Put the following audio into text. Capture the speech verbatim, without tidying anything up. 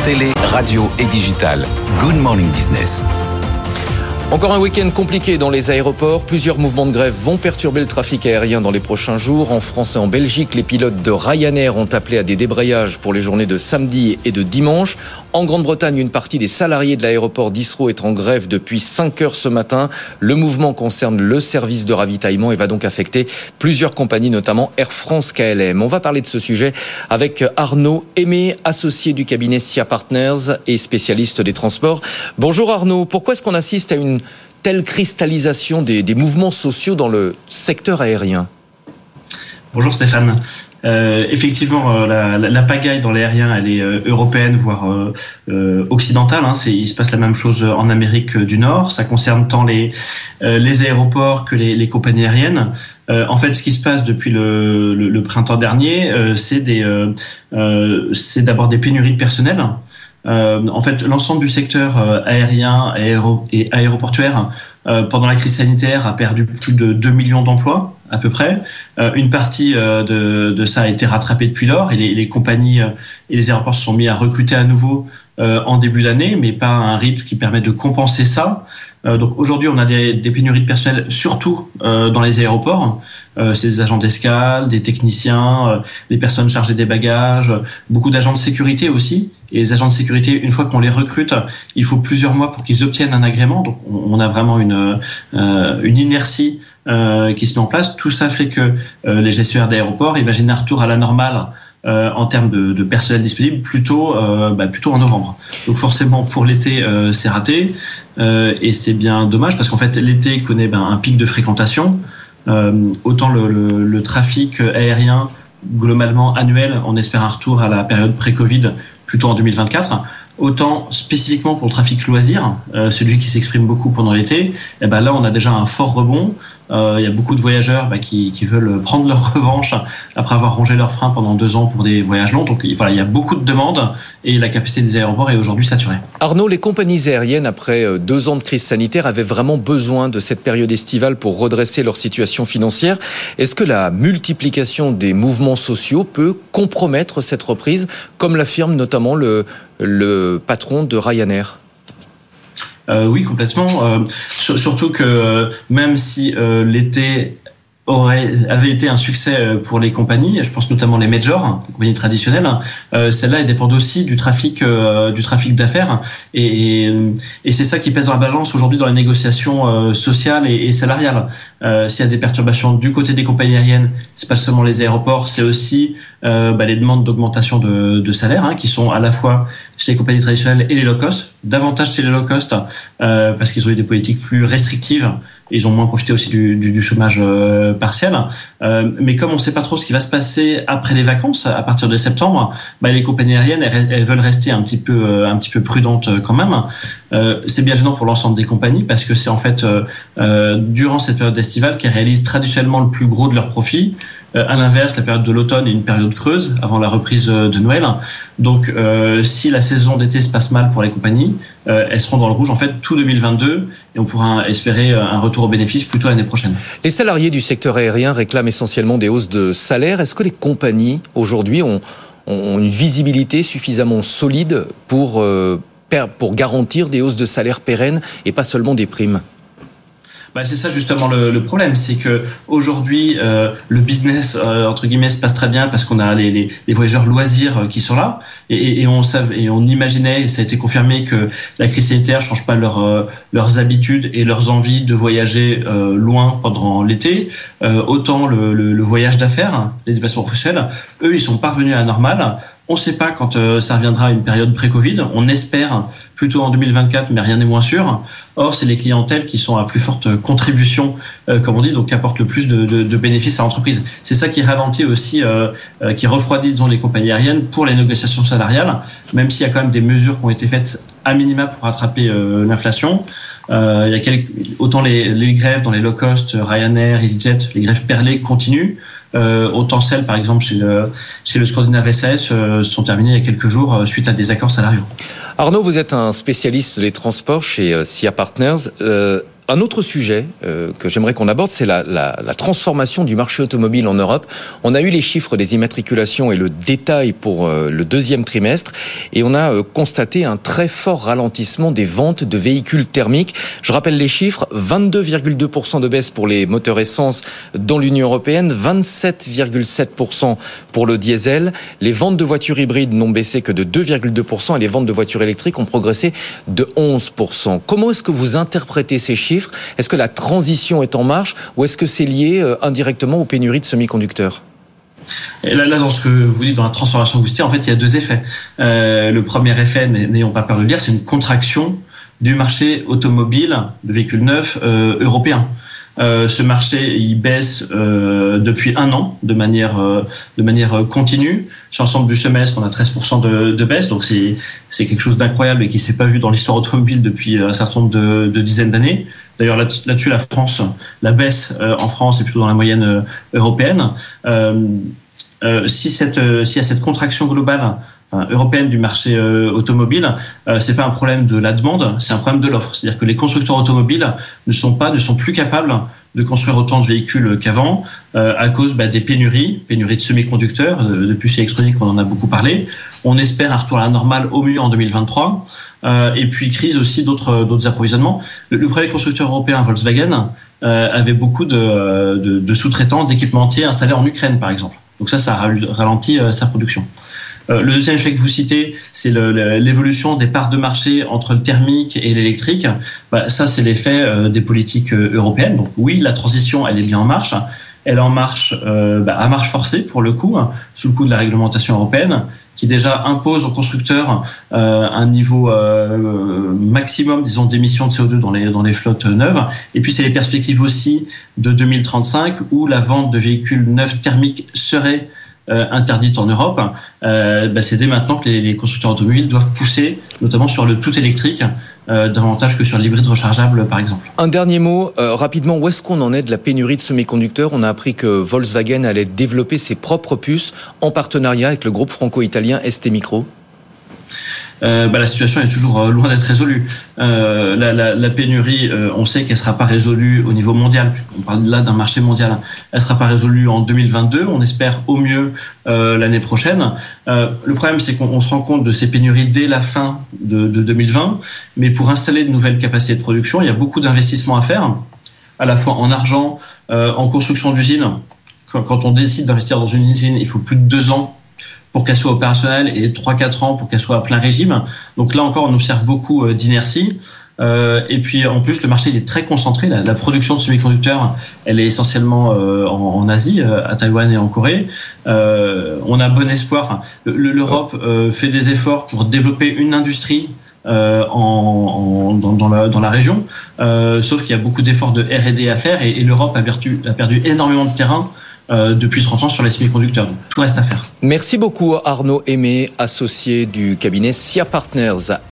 télé, radio et digital. Good Morning Business. Encore un week-end compliqué dans les aéroports. Plusieurs mouvements de grève vont perturber le trafic aérien dans les prochains jours. En France et en Belgique, les pilotes de Ryanair ont appelé à des débrayages pour les journées de samedi et de dimanche. En Grande-Bretagne, une partie des salariés de l'aéroport d'Heathrow est en grève depuis cinq heures ce matin. Le mouvement concerne le service de ravitaillement et va donc affecter plusieurs compagnies, notamment Air France K L M. On va parler de ce sujet avec Arnaud Aimé, associé du cabinet S I A Partners et spécialiste des transports. Bonjour Arnaud, pourquoi est-ce qu'on assiste à une telle cristallisation des, des mouvements sociaux dans le secteur aérien? Bonjour Stéphane. Euh, effectivement, euh, la, la, la pagaille dans l'aérien, elle est euh, européenne, voire euh, euh, occidentale. Hein. C'est, il se passe la même chose en Amérique du Nord. Ça concerne tant les, euh, les aéroports que les, les compagnies aériennes. Euh, en fait, ce qui se passe depuis le, le, le printemps dernier, euh, c'est, des, euh, euh, c'est d'abord des pénuries de personnel. Euh, en fait, l'ensemble du secteur euh, aérien aéro- et aéroportuaire euh, pendant la crise sanitaire a perdu plus de deux millions d'emplois à peu près. Euh, une partie euh, de, de ça a été rattrapée depuis lors et les, les compagnies euh, et les aéroports se sont mis à recruter à nouveau euh, en début d'année, mais pas à un rythme qui permet de compenser ça. Euh, donc aujourd'hui, on a des, des pénuries de personnel, surtout euh, dans les aéroports. Euh, c'est des agents d'escale, des techniciens, euh, des personnes chargées des bagages, beaucoup d'agents de sécurité aussi. Et les agents de sécurité, une fois qu'on les recrute, il faut plusieurs mois pour qu'ils obtiennent un agrément. Donc on a vraiment une, euh, une inertie euh, qui se met en place. Tout ça fait que euh, les gestionnaires d'aéroports imaginent un retour à la normale Euh, en termes de, de personnel disponible plutôt, euh, bah, plutôt en novembre. Donc forcément pour l'été euh, c'est raté euh, et c'est bien dommage parce qu'en fait l'été connaît ben, un pic de fréquentation. Euh, autant le, le, le trafic aérien globalement annuel, on espère un retour à la période pré-Covid plutôt en deux mille vingt-quatre. Autant spécifiquement pour le trafic loisir, euh, celui qui s'exprime beaucoup pendant l'été, et ben là on a déjà un fort rebond. Euh, il y a beaucoup de voyageurs bah, qui, qui veulent prendre leur revanche après avoir rongé leurs freins pendant deux ans pour des voyages longs. Donc voilà, il y a beaucoup de demandes et la capacité des aéroports est aujourd'hui saturée. Arnaud, les compagnies aériennes, après deux ans de crise sanitaire, avaient vraiment besoin de cette période estivale pour redresser leur situation financière. Est-ce que la multiplication des mouvements sociaux peut compromettre cette reprise, comme l'affirme notamment le, le patron de Ryanair ? Euh, oui, complètement. Euh, surtout que euh, même si euh, l'été aurait, avait été un succès pour les compagnies, je pense notamment les majors, les compagnies traditionnelles, euh, celles-là elles dépendent aussi du trafic, euh, du trafic d'affaires, et, et, et c'est ça qui pèse dans la balance aujourd'hui dans les négociations euh, sociales et, et salariales. Euh, s'il y a des perturbations du côté des compagnies aériennes, c'est pas seulement les aéroports, c'est aussi euh, bah, les demandes d'augmentation de, de salaire, hein, qui sont à la fois chez les compagnies traditionnelles et les low cost, davantage chez les low cost euh, parce qu'ils ont eu des politiques plus restrictives. Ils ont moins profité aussi du, du, du chômage euh, partiel. Euh, mais comme on ne sait pas trop ce qui va se passer après les vacances, à partir de septembre, bah, les compagnies aériennes, elles, elles veulent rester un petit peu, euh, un petit peu prudentes quand même. Euh, c'est bien gênant pour l'ensemble des compagnies parce que c'est en fait euh, euh, durant cette période estivale qu'elles réalisent traditionnellement le plus gros de leurs profits. Euh, à l'inverse, la période de l'automne est une période creuse avant la reprise de Noël. Donc, euh, si la saison d'été se passe mal pour les compagnies, euh, elles seront dans le rouge en fait tout deux mille vingt-deux et on pourra espérer un retour au bénéfice plutôt l'année prochaine. Les salariés du secteur aérien réclament essentiellement des hausses de salaire. Est-ce que les compagnies aujourd'hui ont, ont une visibilité suffisamment solide pour, euh, pour garantir des hausses de salaire pérennes et pas seulement des primes ? Bah c'est ça justement le, le problème, c'est que aujourd'hui euh, le business euh, entre guillemets se passe très bien parce qu'on a les, les, les voyageurs loisirs qui sont là et, et on savait et on imaginait, et ça a été confirmé que la crise sanitaire change pas leur, euh, leurs habitudes et leurs envies de voyager euh, loin pendant l'été. Euh, autant le, le, le voyage d'affaires, les déplacements professionnels, eux ils sont parvenus à la normale. On ne sait pas quand euh, ça reviendra à une période pré-Covid. On espère plutôt en deux mille vingt-quatre, mais rien n'est moins sûr. Or, c'est les clientèles qui sont à plus forte contribution, euh, comme on dit, donc qui apportent le plus de, de, de bénéfices à l'entreprise. C'est ça qui ralentit aussi, euh, euh, qui refroidit, disons, les compagnies aériennes pour les négociations salariales, même s'il y a quand même des mesures qui ont été faites à minima pour rattraper euh, l'inflation. Euh, il y a quelques, autant les, les grèves dans les low cost, Ryanair, EasyJet, les grèves perlées continuent. Euh, autant celles, par exemple, chez le, chez le Scandinavian S A S, euh, sont terminées il y a quelques jours euh, suite à des accords salariaux. Arnaud, vous êtes un spécialiste des transports chez S I A Partners. Euh, Un autre sujet euh, que j'aimerais qu'on aborde, c'est la, la, la transformation du marché automobile en Europe. On a eu les chiffres des immatriculations et le détail pour euh, le deuxième trimestre, et on a euh, constaté un très fort ralentissement des ventes de véhicules thermiques. Je rappelle les chiffres, vingt-deux virgule deux pour cent de baisse pour les moteurs essence dans l'Union européenne, vingt-sept virgule sept pour cent pour le diesel. Les ventes de voitures hybrides n'ont baissé que de deux virgule deux pour cent et les ventes de voitures électriques ont progressé de onze pour cent. Comment est-ce que vous interprétez ces chiffres ? Est-ce que la transition est en marche ou est-ce que c'est lié euh, indirectement aux pénuries de semi-conducteurs ? Et là, là, dans ce que vous dites, dans la transformation que vous dites, en fait, il y a deux effets. Euh, le premier effet, n'ayons pas peur de le dire, c'est une contraction du marché automobile de véhicules neufs euh, européens. Euh, ce marché, il baisse euh, depuis un an de manière euh, de manière continue. Sur l'ensemble du semestre, on a treize pour cent de, de baisse, donc c'est c'est quelque chose d'incroyable et qui s'est pas vu dans l'histoire automobile depuis un certain nombre de, de dizaines d'années. D'ailleurs, là-dessus, la France, la baisse euh, en France est plutôt dans la moyenne euh, européenne. Euh, euh, si cette euh, s'il y a cette contraction globale européenne du marché euh, automobile, euh, c'est pas un problème de la demande, c'est un problème de l'offre. C'est-à-dire que les constructeurs automobiles ne sont pas, ne sont plus capables de construire autant de véhicules qu'avant euh, à cause bah, des pénuries, pénuries de semi-conducteurs, de, de puces électroniques, on en a beaucoup parlé. On espère un retour à la normale au mieux en deux mille vingt-trois. Euh, et puis crise aussi d'autres d'autres approvisionnements. Le, le premier constructeur européen, Volkswagen, euh, avait beaucoup de, de, de sous-traitants, d'équipementiers installés en Ukraine, par exemple. Donc ça, ça a ralenti euh, sa production. Euh, le deuxième effet que vous citez, c'est le, l'évolution des parts de marché entre le thermique et l'électrique. Bah, ça, c'est l'effet euh, des politiques euh, européennes. Donc oui, la transition, elle est bien en marche. Elle est en marche euh, bah, à marche forcée, pour le coup, hein, sous le coup de la réglementation européenne, qui déjà impose aux constructeurs euh, un niveau euh, maximum, disons, d'émissions de C O deux dans les, dans les flottes neuves. Et puis, c'est les perspectives aussi de deux mille trente-cinq, où la vente de véhicules neufs thermiques serait Euh, interdite en Europe. Euh, bah c'est dès maintenant que les, les constructeurs automobiles doivent pousser, notamment sur le tout électrique, euh, davantage que sur l'hybride rechargeable, par exemple. Un dernier mot, euh, rapidement, où est-ce qu'on en est de la pénurie de semi-conducteurs ? On a appris que Volkswagen allait développer ses propres puces en partenariat avec le groupe franco-italien STMicro. Euh, bah, la situation est toujours euh, loin d'être résolue. Euh, la, la, la pénurie, euh, on sait qu'elle ne sera pas résolue au niveau mondial. On parle là d'un marché mondial. Elle ne sera pas résolue en deux mille vingt-deux. On espère au mieux euh, l'année prochaine. Euh, le problème, c'est qu'on on se rend compte de ces pénuries dès la fin de, de deux mille vingt. Mais pour installer de nouvelles capacités de production, il y a beaucoup d'investissements à faire, à la fois en argent, euh, en construction d'usines. Quand, quand on décide d'investir dans une usine, il faut plus de deux ans pour qu'elle soit opérationnelle et trois à quatre ans pour qu'elle soit à plein régime. Donc là encore, on observe beaucoup d'inertie. Euh, et puis en plus, le marché il est très concentré. La, la production de semi-conducteurs, elle est essentiellement euh, en, en Asie, à Taïwan et en Corée. Euh, on a bon espoir. Enfin, l'Europe euh, fait des efforts pour développer une industrie euh, en, en, dans, dans, la, dans la région. Euh, sauf qu'il y a beaucoup d'efforts de R et D à faire et, et l'Europe a perdu, a perdu énormément de terrain Euh, depuis trente ans sur les semi-conducteurs. Donc, tout reste à faire. Merci beaucoup Arnaud Aimé, associé du cabinet S I A Partners.